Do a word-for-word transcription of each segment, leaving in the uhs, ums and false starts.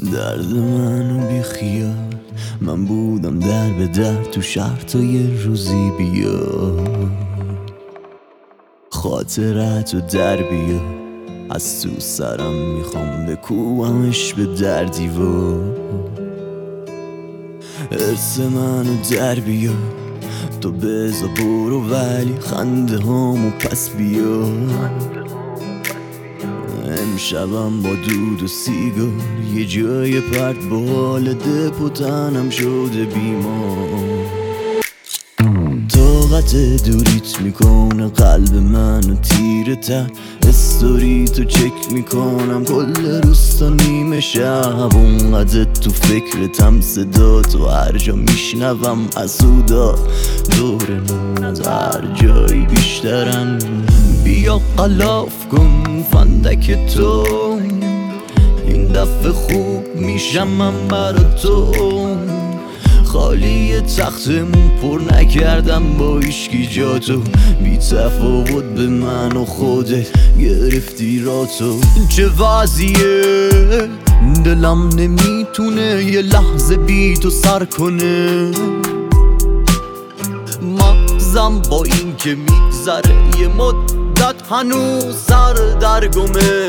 درد منو بی خیال، من بودم در به در تو شهر تا یه روزی بیا خاطرتو در بیا، از تو سرم میخوام بکوبمش به در دیوار. ارس منو در بیا، تو بزا برو ولی خنده هامو پس بیا. امشبم با دود و سیگار یه جای پرت با حال دپ و تنم شده بیمار. طاقت دوریت میکنه قلب منو تیره تر، استوری تو چک میکنم کل روز تا نیمه شب. اونقدر تو فکرتم صدا تو هر جا میشنوم حسودا، دورمون از هر جایی بیشترن. بیا قلاف کن فندک تو، این دفعه خوب میشم من برا تو. خالی تختمون پر نکردم با ایشکی جاتو، بی تفاوت به من و خودت گرفتی راتو. چه وضعیه دلم نمیتونه یه لحظه بی تو سر کنه، مغزم با این که میگذره یه مدت هنوز سر در گمه.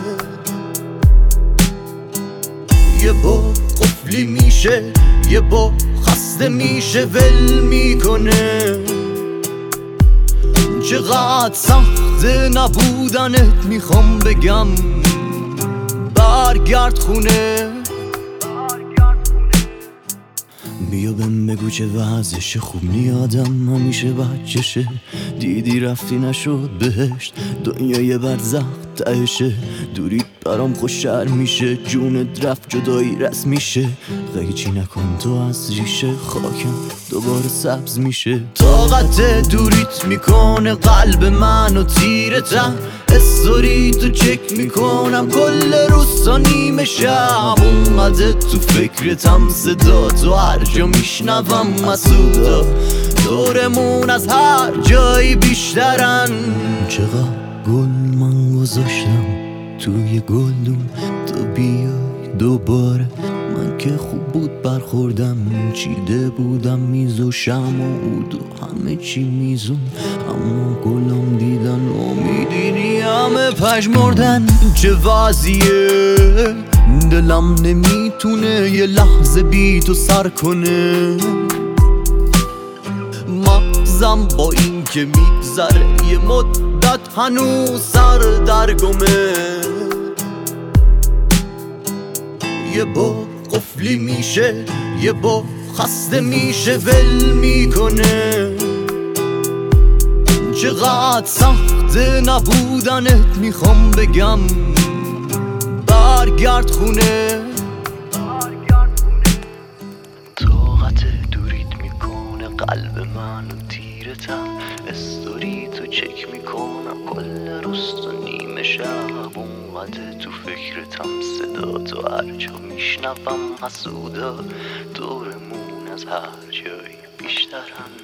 یه با قفلی میشه یه با خسته میشه ول میکنه. چقدر سخت نبودنت میخوام بگم برگرد خونه. بیا بهم بگو چه وضعشه، خوب نیادم همیشه بچشه. دیدی رفتی نشد بهشت، دنیا یه برزخ تهشه. دوریت برام خوشتر میشه، جونت رفت جدایی رسم میشه. قیچی نکن تو از ریشه، خاکم دوباره سبز میشه. طاقت دوریت میکنه قلب منو تیره تر، استوری تو چک میکنم کل روز تا نیمه شب. اونقدر تو فکرتم صدا تو هر جا میشنوم حسودا، دورمون از هر جایی بیشترن. چقدر گل من گذاشتم توی گلدون تا بیای دوباره. من که خوب بود برخوردم، چیده بودم میز و شم و عود و همه چی میزون. اما گلم دیدن امیدینی همه پژمردن. چه وضعیه دلم نمیتونه یه لحظه بی تو سر کنه، مغزم با این که میگذره یه مدت هنوز سر در گمه. یه با قفلی میشه یه با خسته میشه ول میکنه. چقدر سخت نبودنت میخوام بگم برگرد خونه. طاقت دوریت میکنه قلب منو تیره تر، استوری تو چک میکنم کل روز تا نیمه شب. اونقدر تو فکرتم صدا تو هر جا میشنوم حسودا، دورمون از هر جایی بیشترن.